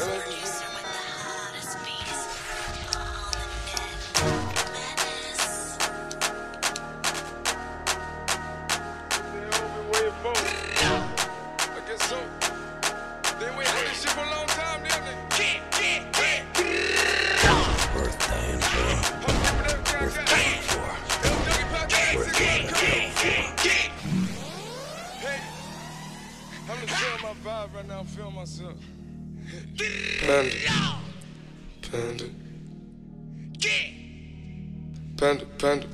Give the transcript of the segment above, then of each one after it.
Producer with the hottest beats on the net. Madness. I guess so. They wait for this shit for a long time, didn't they? Birthday and birthday for. Birthday and Hey, I'm gonna feel my vibe right now. I'm feeling myself. Panda.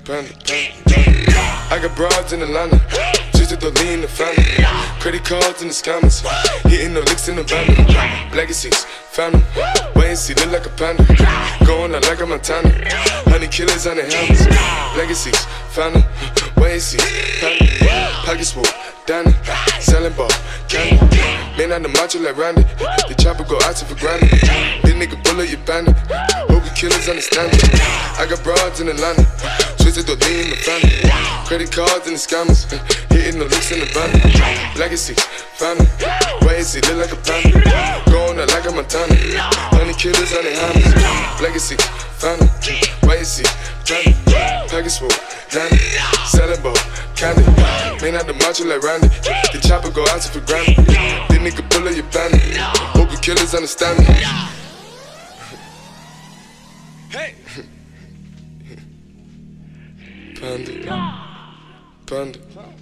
I got broads in Atlanta, just to lean the family. Credit cards in the scammers, hitting the licks in the van. Legacies, family, wait and see, look like a panda. Going out like a Montana, honey killers on the helmets. Legacies, family, wait and see, panda. Pockets full, Danny, selling ball, candy. Man on the macho like Randy, the chopper go out to for granted. This nigga bullet your bandit, hope you killers understand it. I got broads in Atlanta, twisted the lean in the family. Credit cards and the scammers, hitting the licks in the van. Legacy, family, wait and see, look like a panda. Going out like a Montana, honey killers on the hammers. Legacy, family, wait and see, panda. Package full, Danny, selling ball, candy. Man out the macho like Randy, the chopper go out to for granted. This nigga bullet your bandit, hope you killers understand me. Hey! Panda.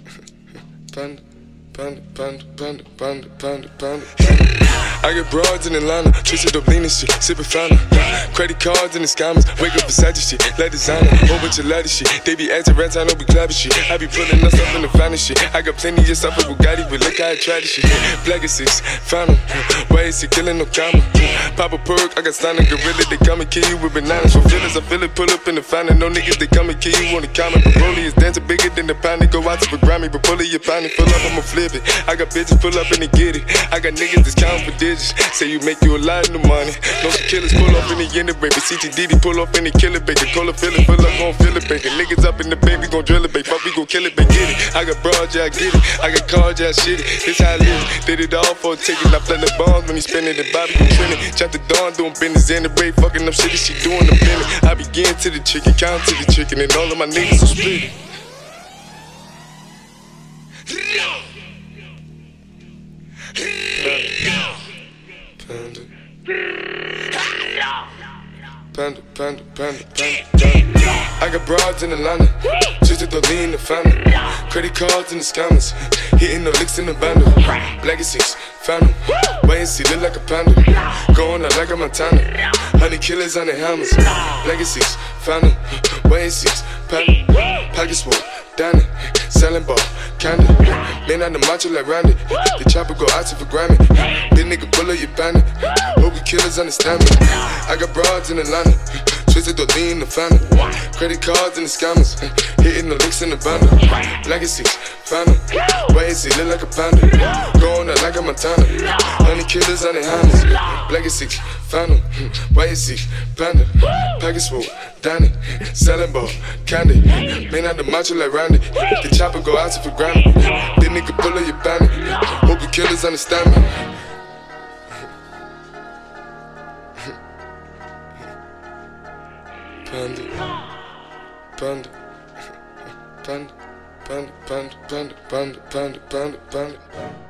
I got broads in Atlanta, twisted up lean and shit, sippin' fountain. Credit cards and the scammers, wake up Versace shit, like designer, whole bunch of ladder shit. They be acting rats, I know we clapping shit. I be pulling us up in the finest shit. I got plenty of stuff with Bugatti, but look how I tried this shit. Black is 6, fountain, why is he killing no comma? Pop a perk, I got stunning gorilla, they come and kill you with bananas. For feelings, I feel it, pull up in the fountain. No niggas, they come and kill you on the comment. But Broly is dancing bigger than the pound, they go out to the Grammy. But pull it, your pound, pull up, I'ma flip it. I got bitches pull up and they get it. I got niggas that's counting for digits. Say you make you a lot of money. No some killers pull up in the end of baby. CTDD pull up in the killer baby. Cola fill it, fill up, gon' fill it baby. Niggas up in the baby, gon' drill it baby. Fuck, we gon' kill it baby, get it. I got broads, yeah, I get it. I got cars, yeah, I shit it. This how I live. Did it all for a ticket. I play the bombs when he spinning the Bobby, you trending. Chop the dawn, doing business in the break. Fucking up shit, she doing the penny. I begin to the chicken, count to the chicken, and all of my niggas are split. Panda. I got broads in Atlanta, just to lean in the family. Credit cards and the scammers, hitting the licks in the bundle. Legacies, family, wait and see, look like a panda. Going out like a Montana, honey killers on the hammers. Legacies, family, wait and see, panda. Pockets full, Danny, selling ball, candy. Man on the macho like Randy, the chopper go out to for Grammy. This nigga bullet your bandit, hope you killers understand me. I got broads in Atlanta, twisted the lean in the family. Credit cards and the scammers, hitting the licks in the bundle. Legacy, family, wait and see, look like a panda. Going out like a Montana, honey killers on the hammers. Legacy, family, wait and see, panda. Package full, Danny, selling ball, candy. Man out the macho like Randy, the chopper go out to for Grammy. This nigga pull up your bandit, hope you killers understand me. Panda.